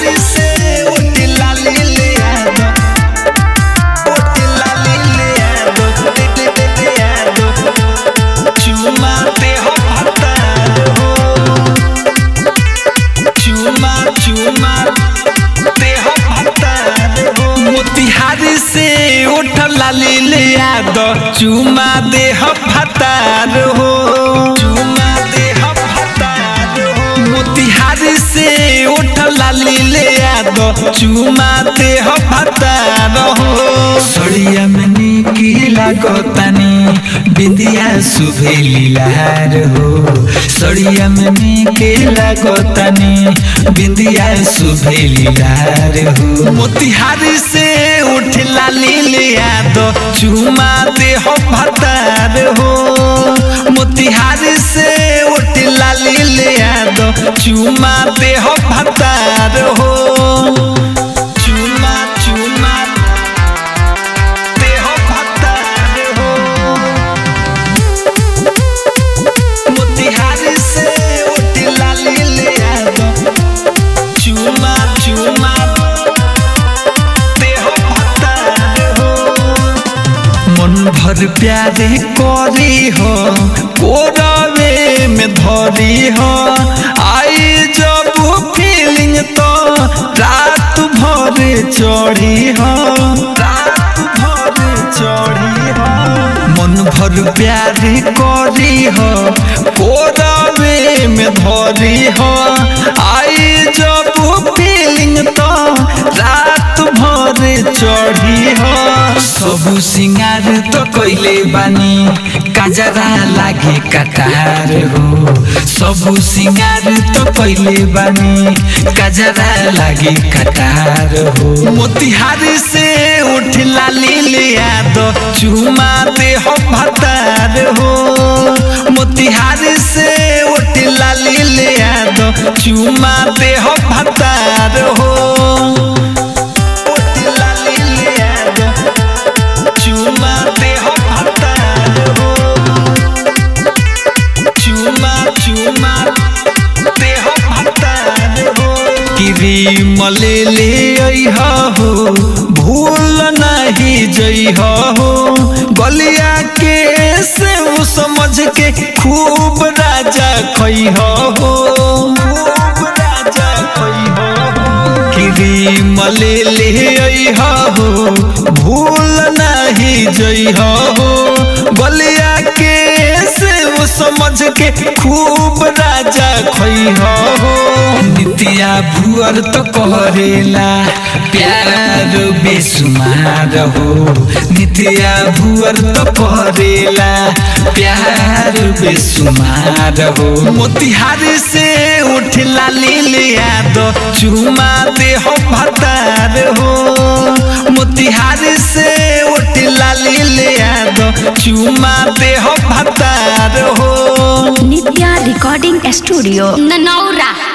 मोतिहारी से उठ लाली ले आदो, उठ लाली ले आदो, ले आदो। चुमा दे हो भतार हो, चुमा चुमा दे हो भतार हो। मोतिहारी से उठ लाली ले आदो, चुमा दे हो भतार हो, चुमा दे हो भतार हो। मोतिहारी से उठ लाली ले आदो, चुमा दे हो भतार हो। सड़िया में निकी लागतानी बिंदिया सुभेली लहर हो, सड़िया में निकी लागतानी बिंदिया सुभेली लहर हो। मोतिहारी से उठ लाली ले आदो, चुमा दे हो भतार हो। मोतिहारी से उठ लाली ले आदो, चुमा दे हो भतार हो, चुमा चुमा दे हो भतार हो। मोतिहारी से उठ लाली ले आदो, चुमा चुमा दे हो भतार हो। मन भर प्यारे करी हो, कोरावे में धरी हो, आई जब फीलिंग तो रात भर चढ़ी हो, रात भर चढ़ी हो। मन भर प्यारे करी हो, कोरावे में धरी हो, आई जब फीलिंग तो रात भर चढ़ी हो। सबु सिंगार तो कइले बानी, काजरा लागे कटार हो, सबु सिंगार तो कइले बानी, काजरा लागे कटार हो। मोतिहारी से उठ लाली ले आदो, चुमा दे हो भतार हो। मोतिहारी से उठ लाली ले आदो, चुमा दे हो भतार हो, उठ लाली ले आदो, चुमा दे हो भतार हो, चुमा चुमा दे हो भतार हो। क्रीम ले ले अइहा हो, भूल नहीं जइहा हो, गलिया के सेव समझ के खूब राजा खइहा हो, खूब राजा खइहा हो। क्रीम ले ले अइहा हो, भूल नहीं जइहा हो, गलिया के सेव समझ के खूब राजा खइहा हो। नितिया भुअर तो करेला प्यार बेसुमार हो, नितिया भुअर तो करेला प्यार बेसुमार हो। मोतिहारी से उठ लाली ले आदो, चुमा दे हो भतार हो। मोतिहारी से उठ लाली ले आदो, चुमा दे हो भतार हो। Nitya recording studio Nanaura.